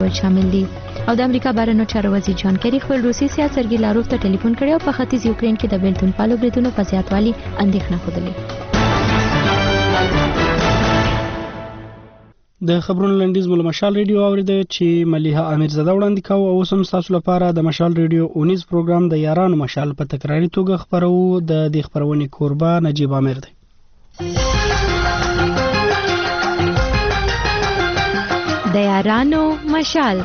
شامل دي. او د امریکا بهرنیو چارو وزیر جان کری خپل روسي سیاسرګي لاروف ته ټلیفون کړی او په ختیځ یوکرين کې د بیلتون پالو بریدونو په زیاتوالي اندېښنه خوده. د خبرونو لنډیز مول مشال ریډیو اوریده چې ملیحه امیرزاده وړاندې کوي او اوس هم تاسو لپاره د مشال ریډیو اونیز پروګرام د یارانو مشال په تکراری توګه خبرو. د دې خبرونې کوربه نجیب امیر دی. د یارانو مشال.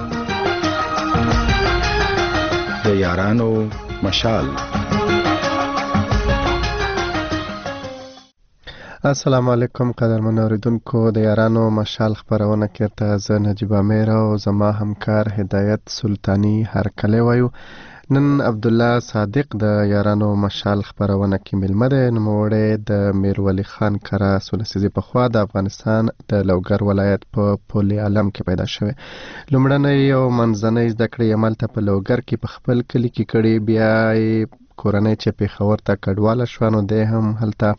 د یارانو مشال. السلام علیکم قدرمن اوریدونکو، د یارانو مشال خبرونه کړه. زه نجیب امیر او زما همکار هدایت سلطانی هرکلی وایو. نن عبد الله صادق د یارانو مشال خبرونه کې ملمه ده. نوموړی د میر ولی خان کرا سولسیزي په خوا د افغانستان د لوګر ولایت په پولي علم کې پیدا شوی. لومړنی او منځنۍ زده کړې عملته په لوګر کې په خپل کلی کې کړي، بیا کورنۍ چې پیښور ته کډواله شوه نو دی هم هلته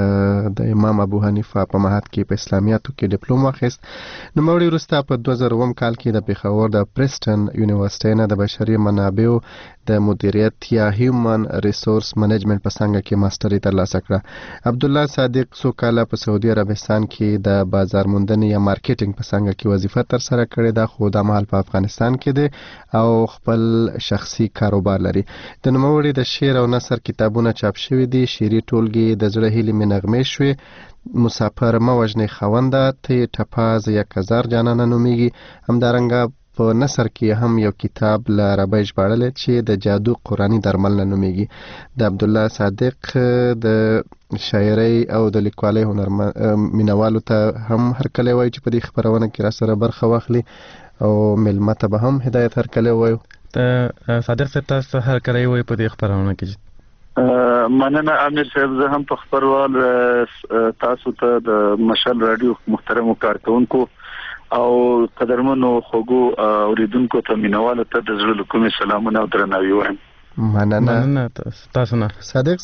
د امام ابو حنیفه په معهد کې په اسلامیاتو کې ډیپلوم واخیست. نوموړی وروسته په 2000 کال کې د پیښور د پریسټن یونیورسيټي نه د بشري منابعو د مدیریت یا هیومن ریسورس منیجمنت په څانګه کې ماستري ترلاسه کړه. عبد الله صادق څو کاله په سعودي عربستان کې د بازار موندنې یا مارکیټینګ په څانګه کې وظیفه تر سره کړې ده، خو د مهال په افغانستان کې دی او خپل شخصي کاروبار لري. د نوموړي د شعر او نثر کتابونه چاپ شوي دي. شعري ټولګي د زړه هیلې مې نغمې شوې، مسافر مه وژنې خونده، ته ټپاز یک هزار جانانه نومیږي. همدارنګه په نثر کې هم یو کتاب له عربی ژباړلی چې د جادو قرآني درمل نه نومیږي. د عبد الله صادق د شاعرۍ او د لیکوالۍ مینوالو ته هم هرکلی وایي چې په دې خبرونه کې را سره برخه واخلي، او ملمه ته به هم هدایت هرکلی وایو. ته صادق صاحب تاسو هرکلی وایي په دې خبرونه کې. مننه امیر صاحب. زه هم په خبروال تاسو ته د مشال رادیو محترم کارکونکو او قدرمنو خوګو اوریدونکو ته مینوالو ته د زړه له کومې سلامونه او درناوی وایم. مننه تاسو نه صادق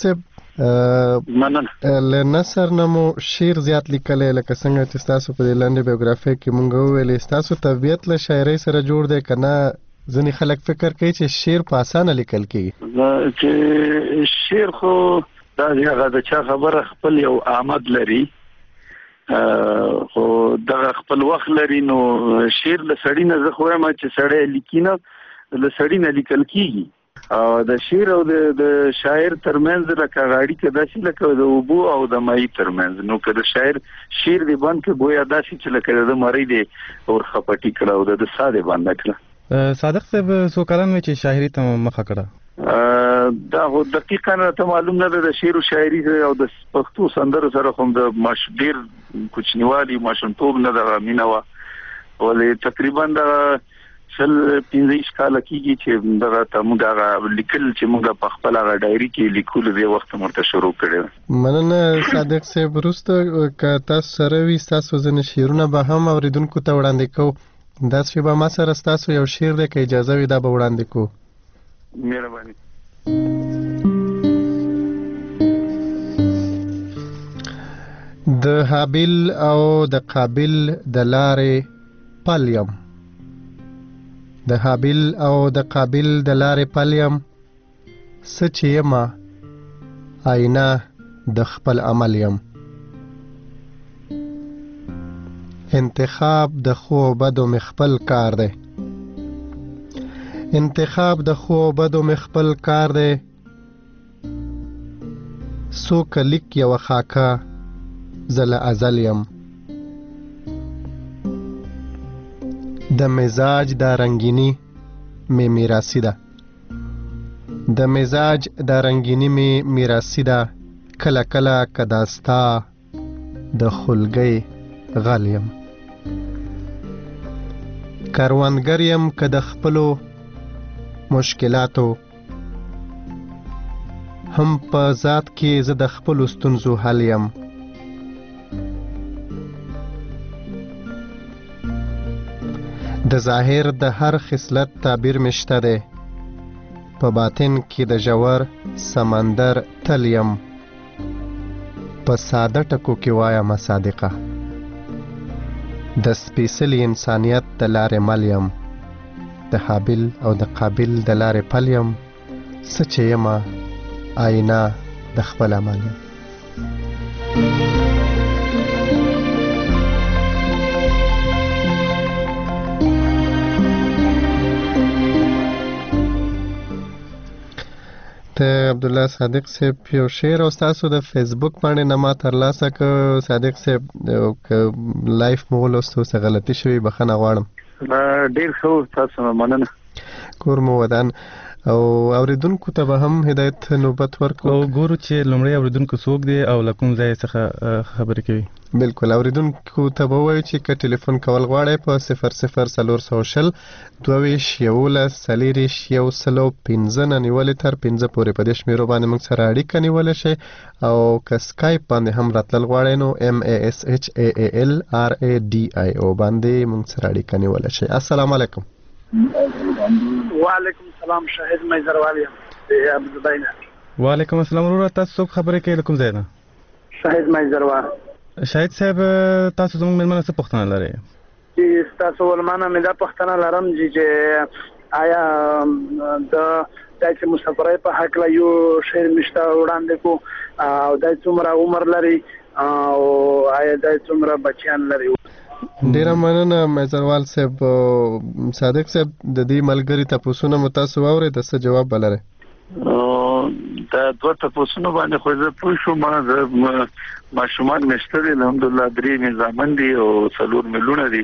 صاحب. مننه. له نثر نمو شعر زیات لیکلی، لکه څنګه چې تاسو په دې لنډه بایوګرافي کې مونږ وویلې تاسو طبیعت له شاعرۍ سره جوړ دی که نه؟ ځینې خلک فکر کوي چې شعر په اسانه لیکل کېږي. چې شعر خو دا هغه د چا خبره خپل یو آمد لري، خو دا خپل وخت لري. نو شعر له سړی نه زه خو وایم چې سړی لیکي نه، له سړی نه لیکل کېږي. او د شعر او د شاعر ترمنځ لکه اړیکه داسې لکه د اوبو او د مای ترمنځ. نو که د شاعر شعر دی بند کې گویا داسې چې لکه د مری دی اور خپټی کړه او د ساده بند کړه. صادق صاحب څو کلن وی چې شاعري ته مخه کړه؟ دا هو دقیقاً ته معلوم نه ده. د شعر او شاعري او د پښتو سندرو سره کوم د ډیر کوچنیوالي ماشومتوب نه ده مینوا، ولې تقریبا د 15 کال کېږي چې دا ته موږ لیکل چې موږ په خپل ډایري کې لیکل د وخت مرته شروع کړو. مننه صادق صاحب. وروسته که تاسو سره وي تاسو ځنه شعرونه به هم اوریدونکو ته وړاندې کوو. دا چې به ما سره ستاسو یو شعر دی که اجازه وي دا به وړاندې کوو. مهرباني. د حابیل او د قابل د لارې پل یم، د حابیل او د قابل د لارې پل یم، څه چې یمه آینه د خپل عمل یم. انتخاب د خو بدو مخبل کار دی، انتخاب د خو بدو مخبل کار دی. سو کلیک یو خاکا زل ازل یم، د مزاج د رنگینی می میراثی ده، د مزاج د رنگینی می میراثی ده. کله کله کداستا د خلګي غل یم، کروانګر یم که د خپلو مشکلاتو، هم په ذات کې زه د خپلو ستونزو حل یم. د ظاهر د هر خصلت تعبیر مشته دی، په باطن کې د ژور سمندر تل یم. په ساده ټکو کې وایم صادقه، د سپیڅلي انسانیت د لارې مل یم. د حابل او د قابل د لارې پل یم څه چې یمه آینه د خپل عمل یم. عبدالله صادق صاحب یو شعر او تاسو د فیسبوک باندې نه ما ترلاسه که صادق صاحب لایف مو ولوستو څه غلطي شوي بخښنه غواړم. ډېر ښه تاسو مننه. کور مو ودان او اوریدونکو ته به هم هدایت نوبت ورکړو او ګورو چې لومړی اوریدونکو څوک دی او له کوم ځای څخه خبرې کوي. بالکل اوریدونکو ته به ووایو چې که ټلیفون کول غواړئ په 0040 22 11 115 نه نیولې تر 15 پورې په دې شمیرو باندې موږ سره اړیکه نیولی شئ او که سکایپ باندې هم راتلل غواړئ نو MASHAALRADIO باندې موږ سره اړیکه نیولی شئ. السلام علیکم. وعلیکم السلام. شاهد میزروالي ابوزبینا. وعلیکم السلام وروره. تاسو څوک خبرې کوي له کوم ځای نه؟ شاهد میزروال. شاهد صاحب تاسو زموږ مېلمانه څه پوښتنه لرئ؟ چې تاسو ولمانه مې دا پوښتنه لرم چې آیا د داسې مسافرۍ په هکله یو شعر مشته وړاندې کو او دا څومره عمر لري او آیا دا څومره بچیان لري؟ ډیره مننه میزروال صاحب. صادق صاحب د دې ملګری تاسو نه تاسو واورئ د څه جواب بلره؟ دا دوه تاسو باندې خو زه پوه شوم. ماشومان مشته دي الحمدلله 3 نظامن دي او 4 مليونه دي.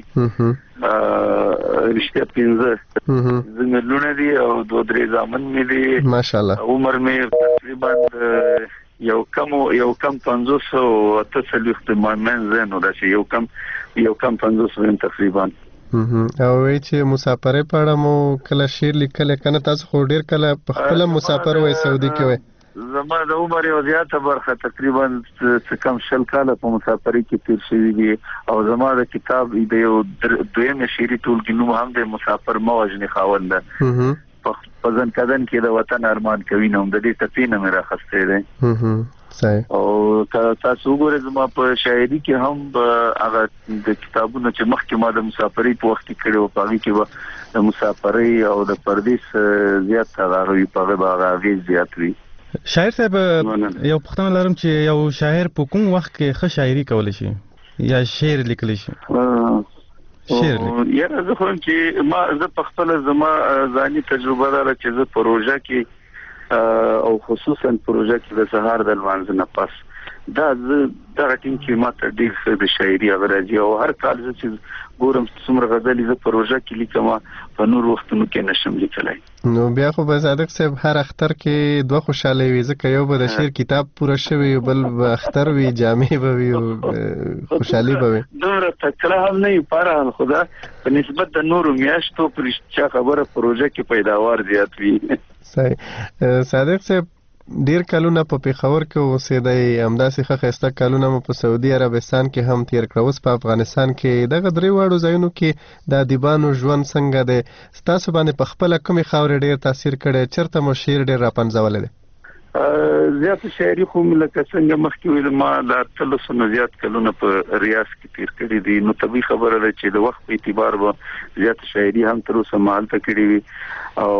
رښتیا 15 مليونه دي او 2-3 ځامن مې دي ماشاءالله. عمر مې تقریبا یو کم 50 او 38 مامن زنو دا چې یو کم 50 تقریبا. او وی چې مسافرې په اړه مو کله شعر لیکل کنه تاسو خو ډیر کله په خپل مسافر وای سعودي کې وای؟ زما د عمر یو زیاته برخه تقریبا کم 20 کاله په مسافرۍ کې تیر شوی دي او زما د کتاب د یو دویم شعري ټولګي نوم هم د مسافر موجنی خاوند ده. په ځن کدن کې د وطن ارمان کوي نوم د دې تپینه مې راخسته ده. صحیح. او تاسو وګورئ زما په شاعري کې هم هغه د کتابونو چې مخکې ما د مسافرۍ په وخت کې کړو په هغه کې د مسافرۍ او د پردیس زیات هغه په هغه زیات وی. شاعر صاحب یو پوښتنه لرم چې یو شاعر په کوم وخت کې ښه شاعري کولی شي یا شعر لیکلی شي؟ یاره زه خو چې زه په خپل زما ځاني تجربه لرم چې زه پروژه کې او خصوصا پروژه کې د سهار د لمانځه نه پس دا ټیم کې ماته ډیر څه د شاعري غراځي او هر کال چې ګورم څومره غزلې زه پروژه کې لیکم په نور وختونو کې نشم لیکلای. نو بیا خو به صادق صاحب هر اختر کې دوه خوشاله وي ځکه یو به د شعر کتاب پوره شوی بل به اختر وي جامع به وي او خوشحالي به وي. دومره تکړه هم نه پاره خدا په نسبت د نورو میاشتو پر چا خبره پروژه کې پیداوار زیات وي. صحیح. صادق صاحب ډیر کلونه په پیښور کې اوسېدی همداسې ښه ښایسته کلونه مو په سعودي عربستان کې هم تیر کړه. اوس په افغانستان کې دغه درې واړو ځایونو کې د ادیبانو ژوند څنګه دی؟ ستاسو باندې په خپله کومې خاورې ډیر تاثیر کړی؟ چېرته مو شعر ډیر راپنځولی دی؟ زیات شاعري خو لکه څنګه مخکې ویل ما د 300 نه زیات کلونه په ریاض کې تیر کړي دي. نو طبیعي خبره ده چې د وخت په اعتبار به زیات شاعري هم تر اوسه مالته کړي وي او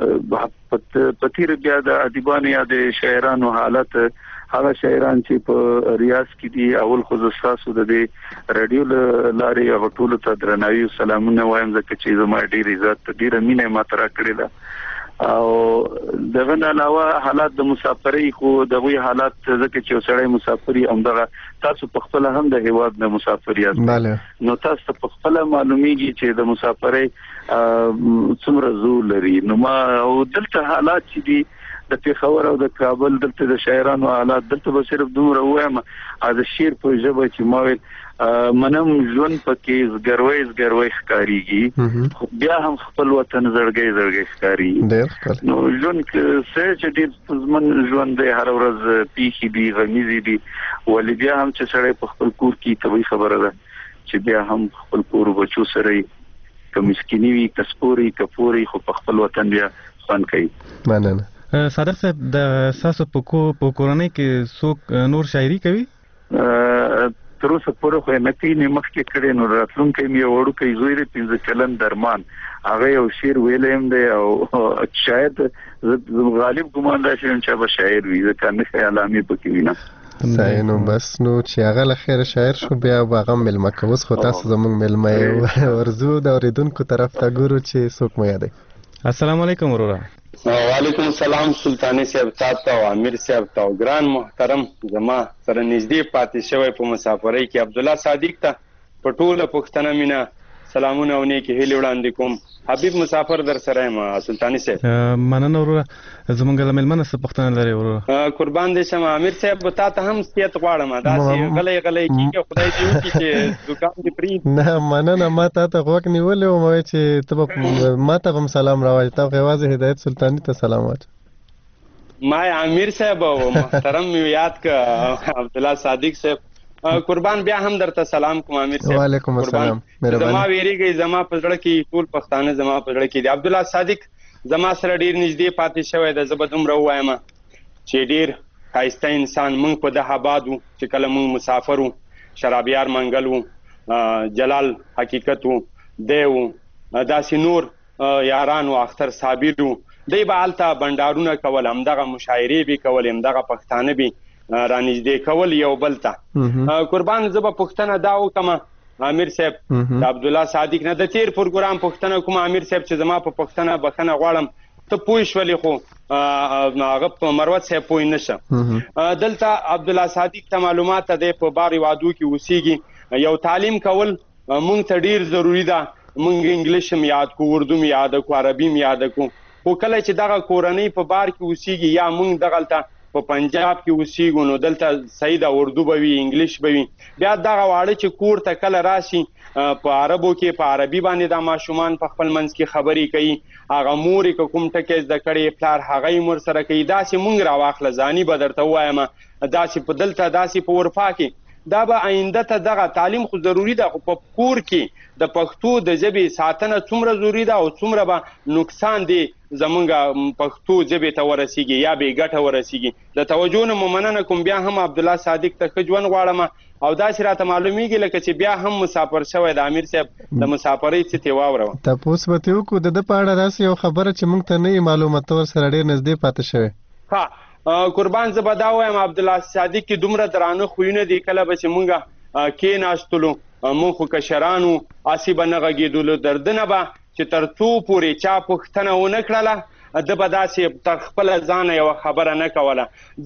په تیر بیا د ادیبانو یا د شاعرانو حالت هغه شاعران چې په ریاض کې دي اول خو زاسو د رادیو لارې او ټول ته درناوي او سلامونه وایم ځکه چې زما ډیر عزت ډیر مینه ماته راکړي ده او دغه علاوه حالات د مسافرۍ خو دغه حالات ځکه چې وسړی مسافري همدغه تاسو په خپل هم د هیواد د مسافرۍ نو تاسو په خپل معلومیږي چې د مسافرۍ څومره زور لري. نو ما او دلته حالات چې دي د پیښور او د کابل دلته د شاعرانو حالات دلته به صرف دومره وایم از شعر په ژبه چې ما ویل منم ژوند پکې زګروي ښکاریږي بیا هم خپل وطن زړګي ښکاری. نو ژوند څه چې ډېر زمون ژوند دی هر ورځ پیخي دي غمیزي دي ولې بیا هم چې سړی په خپل کور کې طبيعي خبره ده چې بیا هم خپل کور بچو سره که مسکینی وي کسپوري کپوري خو په خپل وطن بیا ځان کوي. مننه. صادق صاحب د ساسو په کورنۍ کې څوک نور شاعري کوي؟ تر اوسه پورې خو نه کینې مخکې کړي نو راتلونکي مې وړوکی زوی دی 15 کلن درمان هغه یو شعر ویلم دی او شاید غالب ګمان راشي چې به شاعر وي ځکه نه خیالامي پکې وینم صحیح نو بس نو چې هغه له خیر شاعر شو بیا هغه ملمه کوس خو تاسو زموږ ملمه ورزو د اوریدونکو طرف ته ګورو چې څوک مو یادې السلام علیکم وروره وعلیکم السلام سلطانی صاحب تاسو او امیر صاحب ته ګران محترم زما سره نږدې پاتې شوی په مسافرۍ کې عبد الله صادق ته په ټوله پښتنه مینا سلامونه او نیکی هیله وړاندې کوم حبیب مسافر در سره یم سلطانی صاحب مننه وروره زمونږ له ملمنه څه پښتنه لري وروره قربان دې شم امیر صاحب تا ته هم سپیت غواړم دا چې غلې کیږي خدای دې وکړي چې دکان دې پری نه مننه ما ته غوښ نیولې او مې چې ته ما ته هم سلام راوړې ته غواړې هدایت سلطانی ته سلام واچ ما امیر صاحب او محترم یاد ک عبد الله صادق صاحب قربان بیا هم درته سلام کوم امیر صاحب وعلیکم السلام زما ویریږي زما په زړه کې ټول پښتانه زما په زړه کې دي عبد الله صادق زما سره ډیر نږدې پاتې شوی د زبد عمر وایم چې ډیر ښایسته انسان مونږ په ده آباد وو چې کله مونږ مسافر وو شرابیار منګل وو جلال حقیقت وو دی وو داسې نور یاران وو اختر صابر وو دی به هلته بنډارونه کول همدغه مشاعرې به کول همدغه پښتانه به رانږدې کول یو بل ته قربان زه به پوښتنه دا وکړم امیر صاحب د عبد الله صادق نه د تیر پروګرام پوښتنه کوم امیر صاحب چې زما په پوښتنه بخښنه غواړم ته پوه شولې خو هغه په مروت صاحب پوه نشه دلته عبد الله صادق ته معلومات دی په باري وادو کې اوسېږي یو تعلیم کول مونږ ته ډیر ضروری ده مونږ انګلیش هم یاد کو اردو هم یاد کو عربي هم یاد کو خو کله چې دغه کورنۍ په بار کې اوسېږي یا مونږ دغلته په پنجاب کې اوسېږو نو دلته صحیح د اردو به وي انګلیش به وي بیا دغه واړه چې کور ته کله راشي په عربو کې په عربي باندې د ماشومان په خپل منځ کې خبرې کوي هغه مور یې کوم ټکی زده کړی پلار هغه یې مور سره کوي داسې مونږ راواخله ځاني به درته ووایم داسې په دلته داسې په اروپا کې دا به آینده ته دغه تعلیم خو ضروري ده خو په کور کې د پښتو د ژبې ساتنه څومره ضروري ده او څومره به نقصان دی زمونږ پښتو ژبې ته ورسیږي یا بې ګټه ورسیږي د توجه نه مو مننه کوم بیا هم عبد الله صادق ته ښه ژوند غواړم او داسې راته معلومیږي لکه چې بیا هم مسافر شوی د امیر صاحب د مسافرۍ څه تې واورم تپوس به ترې وکړو د ده په اړه داسې یو خبره چې موږ ته نه وي معلومه ته ورسره ډېر نږدې پاتې شوی ها قربان زه به دا وایم عبد الله صادق کې دومره درانه خویونه دي کله به چې مونږ کېناستلو مونږ خو کشرانو هسې به نه غږېدلو دردنه به چې تر څو پورې چا پوښتنه ونه کړله ده به داسې تر خپله ځانه یوه خبره نه کوله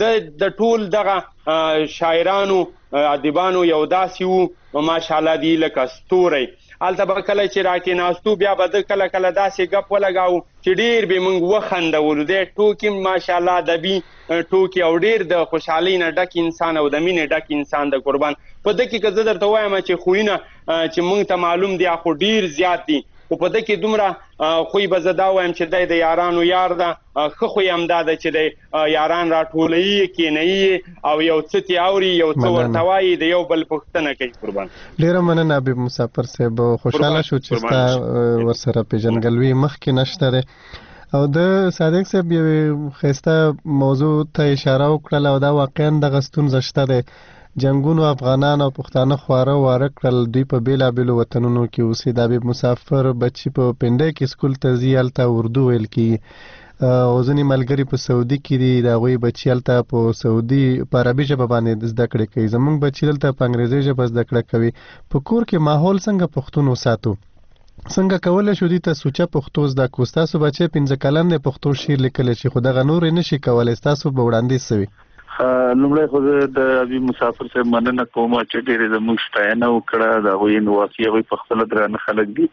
د ټول دغه شاعرانو ادیبانو یو داسې وو ماشاءالله دی لکه ستوری هلته به کله چې راکېناستو بیا به ده کله کله داسې ګپ ولګاو چې ډېر به موږ وخندولو دی ټوکې ماشاءالله ادبي ټوکې او ډېر د خوشحالۍ نه ډک انسان او د مینې ډک انسان د قربان په ده کې که زه درته وایم چې خویونه چې موږ ته معلوم دي خو ډېر زیات دي خو په ده کې دومره خوی به زه دا وایم چې دی د یارانو یار ده ښه خوی همدا ده چې دی یاران راټولوي کېنوي او یو څه تې اوري یو څه ورته وایي د یو بل پوښتنه کوي قربان ډېره مننه حبیب مسافر صاحب خوشحاله شو چې ستا ورسره پېژندګلوي مخکې نشته دی او د صادق صاحب یوې ښایسته موضوع ته اشاره وکړله او دا واقعا دغه ستونزه شته دی جنګونو افغانان او پښتانه خواره واره کړل دوی په بېلابېلو وطنونو کې اوسي د حبیب مسافر بچي په پنډۍ کې سکول ته ځي هلته اردو ویل کېږي او ځینې ملګري په سعودي کې دي د هغوی بچي هلته په سعودي په عربي ژبه باندې زده کړې کوي زموږ بچي دلته په انګریزي ژبه زده کړه کوي په کور کې ماحول څنګه پښتون وساتو څنګه کولی شو دې ته سوچه پښتو زده کړو ستاسو بچی 15 کلن دی پښتو شعر لیکلی شي خو دغه نور یې نه شي کولی ستاسو به وړاندیز څه وي لومړی خو د حبیب مسافر صاحب مننه کوم چې ډېرې زموږ ستاینه وکړه د هغوی واقعي هغوی پخپله درانه خلک دي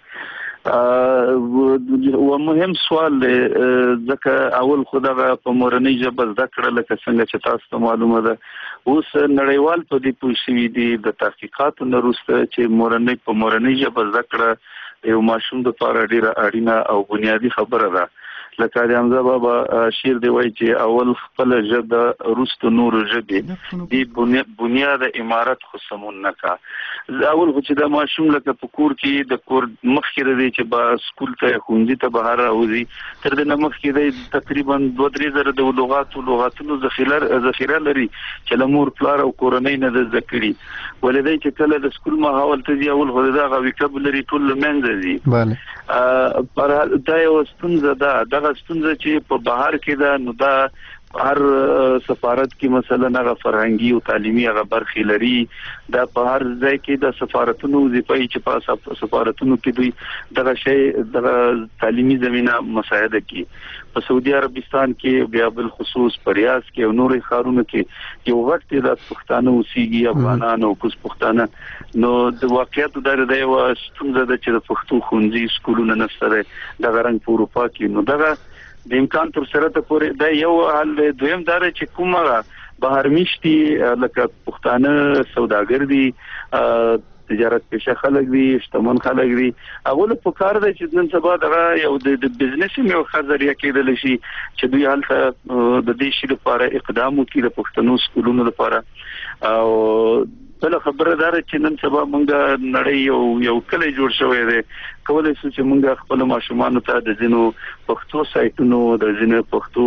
و مهم سوال دی ځکه اول خو دغه په مورنۍ ژبه زده کړه لکه څنګه چې تاسو ته معلومه ده اوس نړیوال په دې پوه شوي دي د تحقیقاتو نه وروسته چې مورنۍ په مورنۍ ژبه زده کړه یو ماشوم دپاره ډېره اړینه او بنیادي خبره ده لکه د حمزه بابا شعر دی وایي چې اول خپله ژبه وروسته نورو ژبې دې بنیاد عمارت خو سمون نه کا اول خو چې د ماشوم لکه په کور کې د کور مخکې دی چې با سکول ته ښوونځي ته بهر راوځي تر دې مخکې دی تقریبا 2-3 زره د لغاتونو ذخیره لري چې لمور پلار او کورنۍ نه د ذکرې ولدی چې کله د سکول ماحول ته دی اول خو دا وکابولري ټول منځ دی bale پر دا یو ستونزه ده دغه ستونزه چې په بهر کې ده نو دا هر سفارت کې مثلا هغه فرهنګي او تعلیمي هغه برخې لري دا په هر ځای کې د سفارتونو وظیفه چې په سفارتونو کې دوی دغه شی د تعلیمي زمينه مساعده کوي په سعودي عربستان کې بیا بل خصوص پریاس کې او نورې ښارونو کې یو غټ تعداد پښتانه اوسېږي افغانان او کوم پښتانه نو د واقعیت د یو ستونزه ده چې د پښتو ښوونځي سکولونه نشته د غرنګ په اروپا کې نو دغه د امکان تر سره ته پورې دا یو حل دویم دار چې کومه بهر میشتي لکه پښتانه سوداګر دي تجارت پیشه خلک دي شتمن خلک دي اول په کار دی چې نن سبا دغه یو د بزنس یو خزریا کېدل شي چې دوی هلته د دې شي لپاره اقدام وکړي د پښتنو سکولونو لپاره او بل خبره دار چې نن سبا مونږه نړۍ یو کله جوړ شوی دی کولای شو چې مونږ خپل ماشومان ته د زینو پښتو سایټونو د زینو پښتو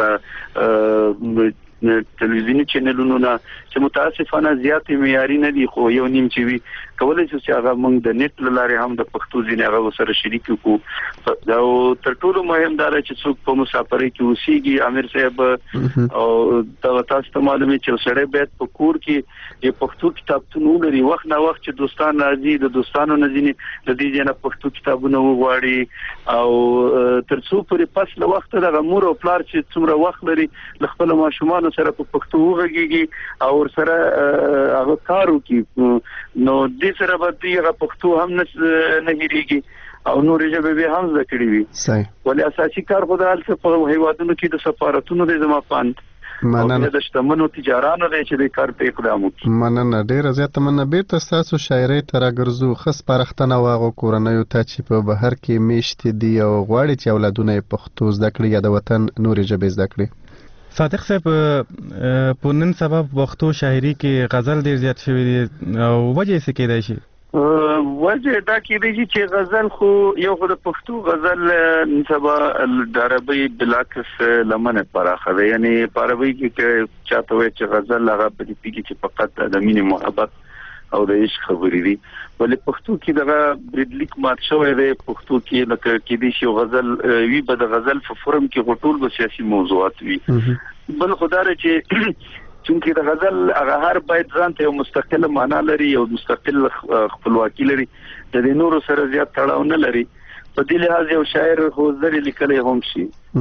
هغه ټلویزیونی چینلونو نه چې متاسفانه زیات معیاري نه دي خو یو نیم چې وی کولای شو چې هغه موږ د نت لارې هم د پښتو ځینې هغه سره شریک وکړو دا تر ټولو مهم دا چې څوک په مسافرۍ کې اوسېږي امیر صاحب او تاسو ته معلومه چې سړی باید په کور کې یو پښتو کتابتون ولري وخت نه وخت چې دوستان راځي د دوستانو نه ځینې د دې نه پښتو کتابونه وغواړي او تر څو پرې پس له وخت د مور او پلار چې څومره وخت لري خپل ماشومان سره په پښتو وغږیږي او سره هغه کار وکړي نو دې سره به هغه پښتو هم نه هېریږي او نورې ژبې به هم زده کړې وي صحیح ولې اساسي کار خو د هلته په هیوادونو کې د سفارتونو د زما پاند مننه د شتمنو تجارانو دی چې د کار په اقدام وکړي مننه ډیره زیاته مننه بیرته ستاسو شاعرۍ ته راګرځو ښه سپارښتنه واغو کورنیو ته چې په بهر کې میشتې دي او غواړي چې اولادونه یې پښتو زده کړي یا د وطن نورې ژبې زده کړي صادق صاحب په نن سبا پښتو شاعري کې غزل ډیر زیات شوی دی او وجه څه کېدای شي وجه دا کېدای شي چې غزل خو یو خو د پښتو غزل نن سبا د عربي بلاکس لمنه پراخه ده یعنی په عربي کې چاته وایي چې غزل هغه په دې کې چې فقط د مینې محبت او د عشق خبرې دي ولې پښتو کې دغه بریدلیک مات شوی دی پښتو کې لکه کې دي شی غزل وی به د غزل په فورم کې غټول به سیاسي موضوعات وي بل خدای چې چونکه د غزل هغه هر باید ځان ته یو مستقله معنا لري او مستقل خپلواکي لري د دې نورو سره زیات تړاو نه لري په دې لحاظ یو شاعر خو زری لیکلی هم شي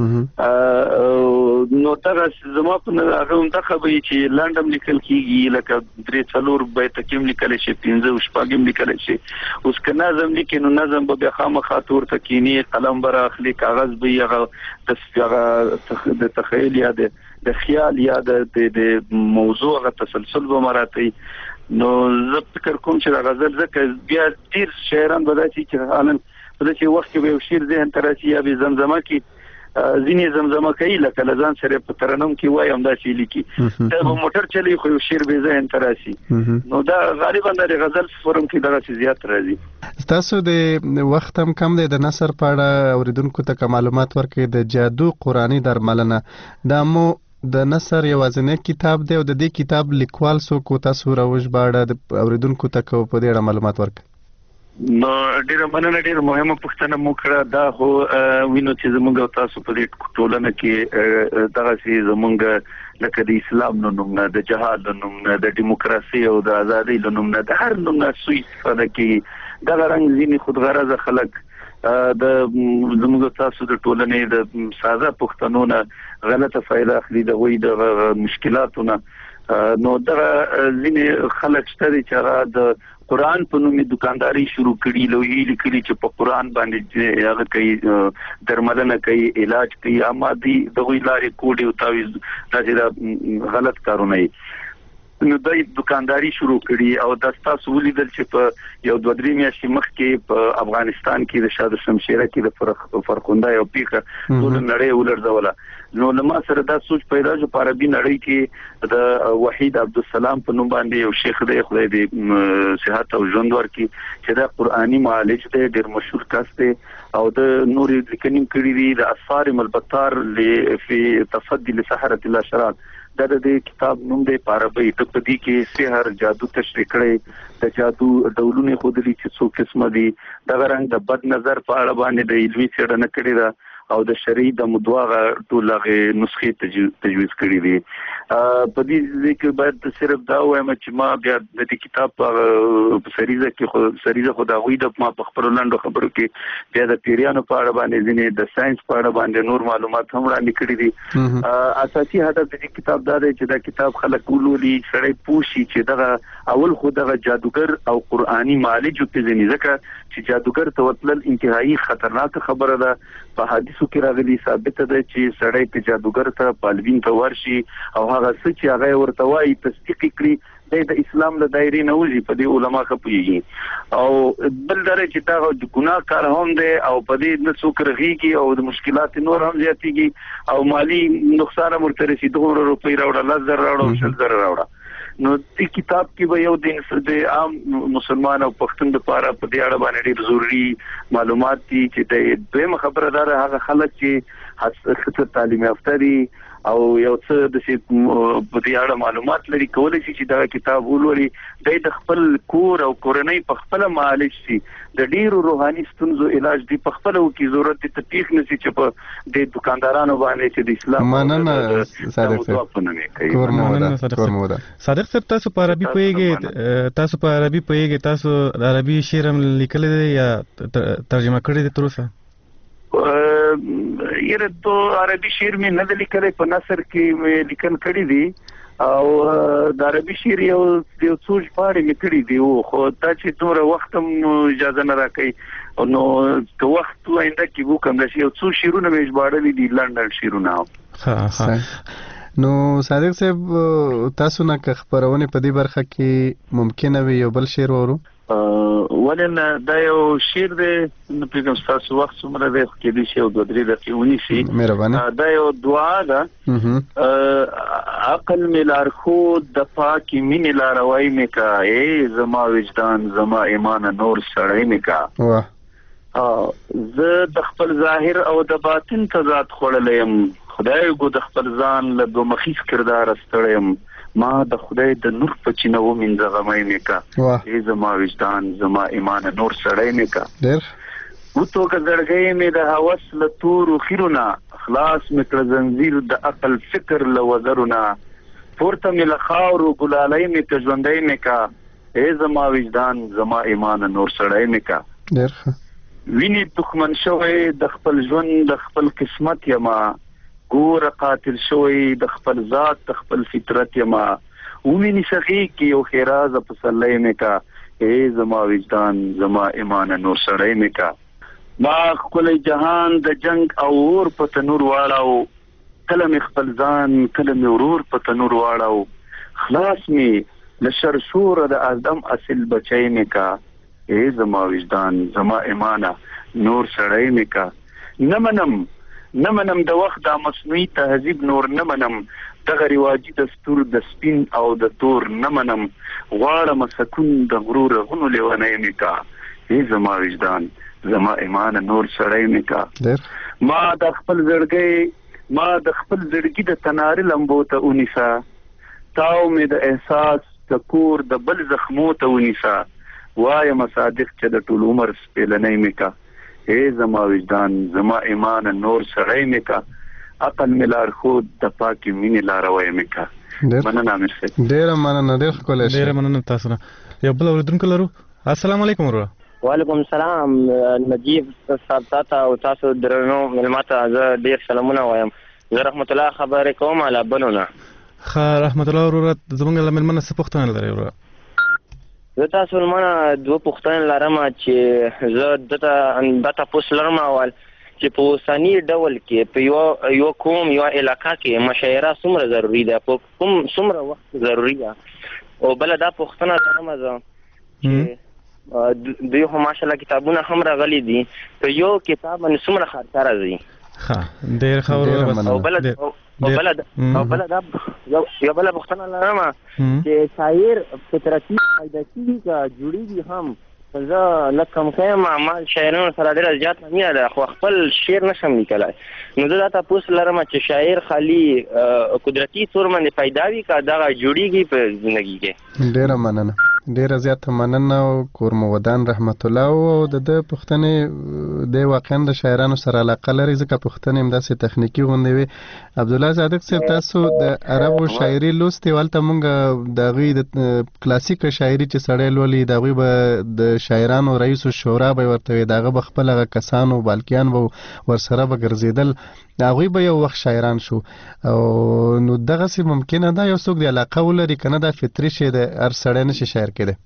نو تر زما په هغه هم تخبي چې لندم لیکل کیږي لکه 3-4 بیت کې لیکل شي 15 شپږم لیکل شي اوس که نظم لیکي نو نظم به خامخا تور تکینی قلم بر اخلي کاغذ به هغه د تخیل یا د خیال یا د موضوع غ تسلسل به مراتي نو زه فکر کوم چې د غزل زکه بیا ډیر شاعران بداتي چې حالن په دې وخت کې به شعر ذهن تراسي یا به زمزمه کې ځینې زمزمه کوي لکه لزان سره په ترنم کې وای هم دا شی لیکي دا موټر چلی خو شعر به ذهن تراسي نو دا غالبا د غزل فورم کې دغه زیات راځي تاسو د وخت هم کم دی د نثر په اړه اوریدونکو ته معلومات ورکړئ د جادو قرآني درملنه دا مو د نثر یوازینی کتاب دی او د دې کتاب لیکوال څوک تاسو راوژباړه د اوریدونکو ته کو په دې اړه معلومات ورکړئ نو ډیره مننه ډیره مهمه پوښتنه مو کړه دا خو وینو چې زموږ تاسو په دې ټولنه کې دغه سي زموږ لکه د اسلام نوم نه د جهاد نوم نه د دیموکراسي او د ازادۍ نوم نه د هر نوم نه سوي استفاده کوي دا رنګ ځینی خودغرضه خلک د زموږ تاسو د ټولنې د ساده پښتنو نه غلطه فائدہ اخلي د وې د مشکلاتونه نو دا ځینې خلک شته چې هغه د قرآن په نوم دکانداري شروع کړي لوی لیکلي چې په قرآن باندې هغه کوي درملنه کوي علاج کوي امادي د وی لارې کوډي او تعویز دا غلط کارونه نو د دکانداري شروع کړي او د تاسو ولیدل چې په یو 2-3 میاشتې مخکې په افغانستان کې د شاده شمشیره کې د فرخنده یو پیښه ټول نړۍ ولړزوله نو لمه سره دا سوچ پیدا شو په عربي نړۍ کې د وحید عبدالسلام په نوم باندې یو شیخ دی خدای دې صحت او ژوند ورکړي چې دا قرآني معالج دی ډېر مشهور کس دی او د نور لیکنې کړي دي د اثار البتار فی تصدی لسحرة الاشرار دا د کتاب نوم دی په عربي د پدې کې سحر جادو تشریح کړي د جادو ډولونه خودلی چې څو قسمه دي د غرنګ د بد نظر په اړه باندې د علمي څېړنه کړې ده او د شرعي د مدواغه ټولغه نسخې تجویز کړې دي په دې کې باید صرف دا وایم چې ما بیا د دې کتاب په سریزه کې خو دا غوي د ما په خبرو لاندې خبرو کې بیا د پیریانو په اړه باندې ځینې د ساينس په اړه باندې نور معلومات هم وړاندې کړي دي اساسي هدف د کتاب دا دی چې دا کتاب خلک ولولي سړی پوښي چې دا اول خو د جادوګر او قرآني معالج په ځینې ځکه چې جادوګر توتل انتهایی خطرناک خبره ده په حدیثو کې راغلي ثابت ده چې سړی په جادوګر ته پالوین ته ورشي او هغه څه چې هغه ورته وایي تصدیق کړي د اسلام له دایرې نه وځي په دې علما خپويږي او بل درې چې دا د ګناه کار هم دی او په دې نه څوک رغيږي او د مشکلات نور هم زیاتېږي او مالی نقصان مرترسي 2 روپۍ راوړل 1000 راوړل 1000 راوړل نو دې کتاب کې به یو د عام مسلمان او پښتون لپاره په دې اړه باندې ډېر ضروري معلومات دي چې د دویم خبردار هغه خلک چې خاصه تعلیم یافته دي او یو څه د په دې اړه معلومات لري کولای شي چې دا کتاب ولولي د خپل کور او کورنۍ په خپل معالج شي د ډیرو روحاني ستونزو علاج دی په خپل کې ضرورت دي تطبیق نشي چې په د دکاندارانو باندې چې د اسلام مننه صادق صاحب تاسو په عربي پوهیږئ تاسو د عربي شعر هم لیکل دي یا ترجمه کړی دي تر اوسه یره تو عربي شعر مې نه لیکل په نثر کې مې لیکل کړی دي او د عربي شعر یو څو ژباړې مې کړی دي خو دا چې دوره وخت هم اجازه نه راکړي نو که وخت وینده کې وکم دا یو څو شعرونه مې ژباړلي دي لنډ شعرونه نو صادق صاحب تاسو نه خبرونه په دې برخه کې ممکنه وي یو بل شعر ورو ولنه دا یو شعر دی نو پیغام تاسو وخت څومره دی کې دي چې یو 2-3 دقیقې ونیسي مهرباني دا یو دعا ده عقل ملار خود د پاکي مين لاروي میکا اے زما وجدان زما ایمان نور سړی میکا زه د خپل ظاهر او د باطن تضاد خړلم خدای کو د خپل ځان له دوه مخیس کردار استړم ما د خدای د نور په چینه و من زغمای میکا ای زما وجدان زما ایمان نور سړی میکا وته کډړګې مې د هوس له تور خیرونه خلاص مې زنجیر د عقل فکر له وزرونه پورته مې له خاور ګلالای مې ته ژوندۍ میکا ای زما وجدان زما ایمان نور سړی میکا ویني دښمن شوی د خپل ژوند د خپل قسمت یما ګور قاتل شوی د خپل ذات د خپل فطرت یما ومني سخی کې یو خیراز په صلی میکا ای زما وجدان زما ایمان نور سړی میکا ما خپل جهان د جنگ او اور په تنور واړاو کله می خپل ځان کله می ورور په تنور واړاو خلاص می لشر شور د ادم اصل بچی میکا ای زما وجدان زما ایمان نور سړی میکا نمنم د وخت د مصنوعي تهذیب نور نمنم دغه رواجی دستور د سپین او د تور نمنم غواړم سکون د غرور غنو لیونی میکا ای زما وجدان زما ایمان نور سړی میکا ما د خپل زړګي د تنار لمبو ته ونیسا تاو مې د احساس د کور د بل زخمو ته ونیسا وایم صادق چې د ټول عمر سپېلنی میکا ای زما وجدان زما ایمان نور سړی میکا عقل ملار خود د پاکي مين لاروي میکا مننه مرسي ډېر مننه ډېر مننه تاسو نه یو بل اوریدونکو لرو السلام علیکم ورو وعلیکم السلام نجیب صاحب تاسو درنو ملماته زه ډېر سلامونه وایم زه رحمت الله خبرې کوم علی بنونه رحمت الله ورو زمونږ لمنه څه پوښتنه لري ورو زه تاسو لمنه دوه پوښتنې لرم چې زه دته پوس لرم اول چې په اوسني ډول کې په یو قوم یو علاقه کې مشاعره څومره ضروری ده، په کوم څومره وخت ضروری ده. او بل دا پوښتنه کومه ده چې دوی هم ماشاءالله کتابونه هم راغلي دي، په یو کتاب باندې څومره خرچه راځي؟ ښه ډېر ښه. او بل دا یو بل پوښتنه لرم چې شاعر فطرتي پیدا کیږي که جوړیږي هم؟ زه لږ کم ښیم، ما شاعرانو سره ډېره زیات مینه ده خو خپل شعر نشم لیکلی. نو زه دا تپوس لرم چې شاعر خالي قدرتي طور باندې پیدا وي که دغه جوړیږي په زندګي کې؟ ډېره مننه، ډېره زیاته مننه. او کورمو ودان رحمت الله او د پوښتنې د واقعا د شاعرانو سره علاقه لري ځکه پوښتنې همداسې تخنیکي غوندې وي. عبدالله صادق صاحب، تاسو د عربو شاعري لوستې؟ هلته مونږ د هغوی د کلاسیکه شاعري چې سړی لولي د هغوی به د شاعرانو رئیس الشورا به ورته وي، د هغه به خپل هغه کسانو بالکیان به ورسره به ګرځېدل، د هغوی به یو وخت شاعران شو. او نو دغسې ممکنه ده یو څوک د علاقه ولري که نه دا فطري شی دی، هر سړی نشي شاعر کېدی؟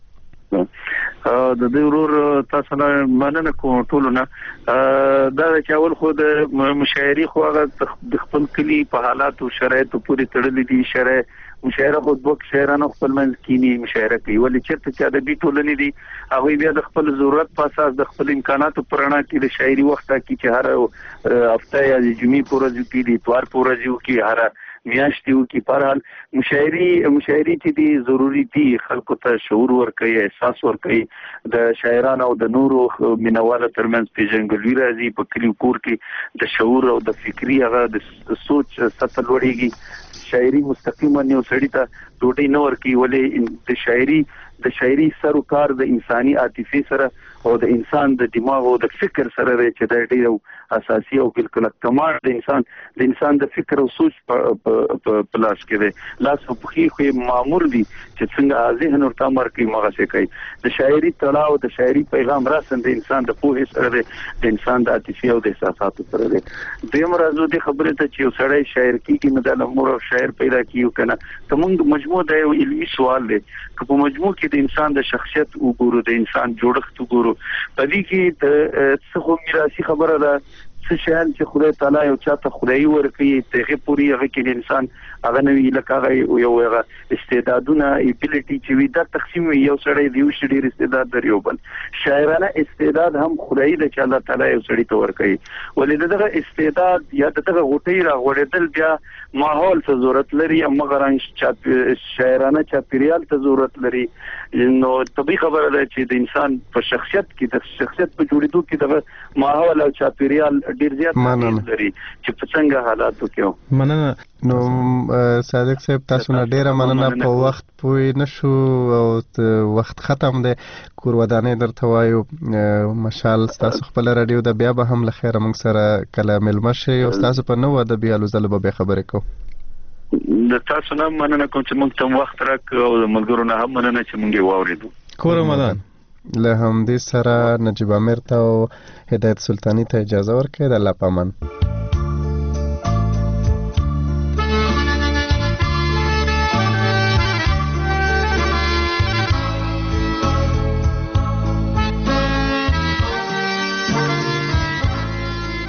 د دې ورور تاسو نه مننه کوم ټولو نه. دا چې اول خو د مشاعري خو هغه د خپل کلي په حالاتو شرایطو پورې تړلې دي. مشاعره خو دوه شاعرانو خپل منځ کینی مشاعره کوي، ولې چېرته چې ادبي ټولنې دي هغوی بیا د خپل ضرورت په اساس د خپل امکاناتو په رڼا کې د شاعري وخت ټاکي چې هر هفته یا د جمعې په ورځ وکړي، د اتوار په ورځ وکړي، هر میاشتې وکړي. په هر حال مشاعري چې دي ضروري دي، خلکو ته شعور ورکوي، احساس ورکوي. د شاعرانو او د نورو مینوالو ترمنځ پیژندګلوي راځي. په کلي کور کې د شعور او د فکري هغه د سوچ سطح لوړېږي. شاعري مستقیما یو سړی ته ډوډۍ نه ورکوي، ولې د شاعري سر و کار د انساني عاطفې سره او د انسان د دماغ او د فکر سره دی چې دا ډېر اساسي او بالکل کمال د انسان د فکر او سوچ په لاس کې دی. لاس او پښې خو مامور دي چې څنګه ذهن ورته امر کوي مغسې کوي. د شاعري تړاو د شاعري پیغام راسن د انسان د پوهې سره دی، د انسان د عاطفې او د احساساتو سره دی. دویم راځو د خبرې ته چې یو سړی شاعر کېږي نو د مور او شاعر پیدا کیږي که نه. که موږ مجموع د یو علمي سوال دی، که په مجموع کې د انسان د شخصیت وګورو، د انسان جوړښت وګورو، په دې کې د څه خو میراثي خبره ده، څه شیان چې خدای تعالی یو چاته خدایي ورکوي هغې پورې هغه کې د انسان هغه نه وي، لکه هغه یو هغه استعدادونه ایبیلیټي چې وي دا تقسیم وي. یو سړی د یو شي ډېر استعداد لري، یو بل شاعرانه استعداد هم خدایي ده چې الله تعالی یو سړي ته ورکوي. ولې د دغه استعداد یا د دغه غوټۍ راغوړېدل بیا ماحول ته ضرورت لري، همغه رنګ شاعرانه چاپېریال ته ضرورت لري. نو طبیعي خبره ده چې د انسان په شخصیت کې د شخصیت په جوړېدو کې دغه ماحول او چاپېریال ډېر زیات اغېز لري چې په څنګه حالاتو کې. مننه. نو صادق صاحب تاسو نه ډېره مننه. په وخت پوه نشو او وخت ختم دی، کور ودانۍ درته وایو. مشال ستاسو خپل راډیو ده، بیا به هم له خیره موږ سره کله مېلمه شئ او ستاسو په نوو ادبي هلو ځلو به بیا خبرې کوو. د تاسو نه مننه کوم چې موږ ته وخت راکړ او د ملګرو نه هم مننه چې موږ یې واورېدو. کور رمضان له همدې سره نجیب امیر ته او هدایت سلطاني ته اجازه ورکړئ. د الله په امان.